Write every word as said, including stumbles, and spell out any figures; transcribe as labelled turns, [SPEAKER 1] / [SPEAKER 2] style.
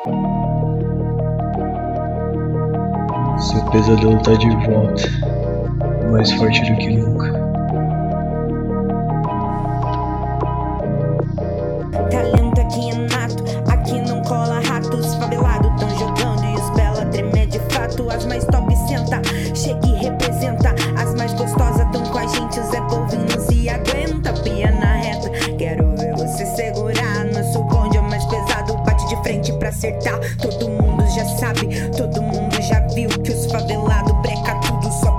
[SPEAKER 1] Seu pesadelo tá de volta, mais forte do que nunca.
[SPEAKER 2] Talento aqui é nato, aqui não cola rato. Os favelados tão jogando e os bela tremer de fato. As mais top senta, chega e representa. As mais gostosas tão com a gente, o Zé Polvinho não se aguenta. Pia na reta, quero ver você segurar. Nosso bonde é o mais pesado, bate de frente pra acertar. Todo mundo já sabe, todo mundo já viu que os favelados breca tudo só